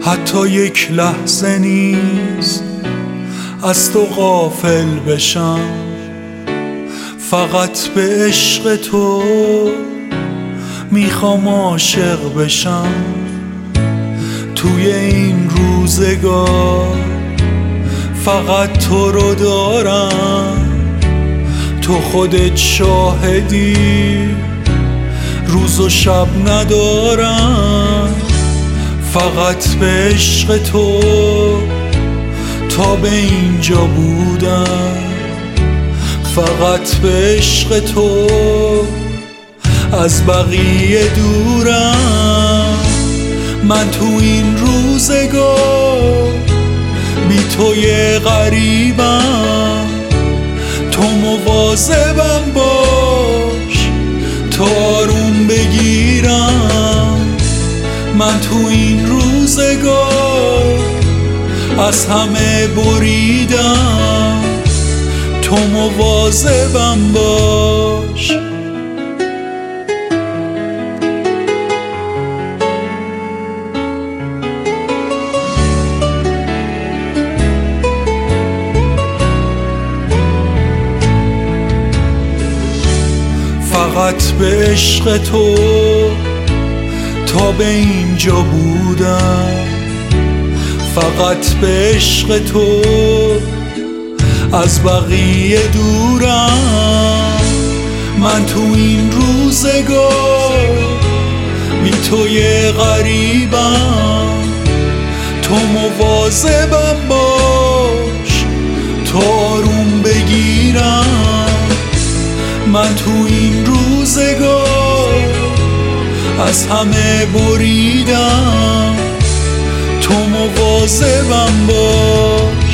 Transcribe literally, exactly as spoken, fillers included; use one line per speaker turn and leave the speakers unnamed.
حتی یک لحظه نیست از تو غافل بشم، فقط به عشق تو میخوام عاشق بشم. توی این روزگار فقط تو رو دارم، تو خودت شاهدی روز و شب ندارم. فقط به عشق تو تا به اینجا بودم، فقط به عشق تو از بقیه دورم. من تو این روزگار بی تو یه غریبم، تو مواظبم باش تا آروم بگیرم. من تو این روزگار از همه بریدم، تو مواظبم باش. فقط به عشق تو تا به اینجا بودم، فقط به عشق تو از بقیه دورم. من تو این روزگار بی تو یه غریبم، تو مواظبم باش تا آروم بگیرم. من تو این روزگار از همه بریدم، تو مواظبم باش.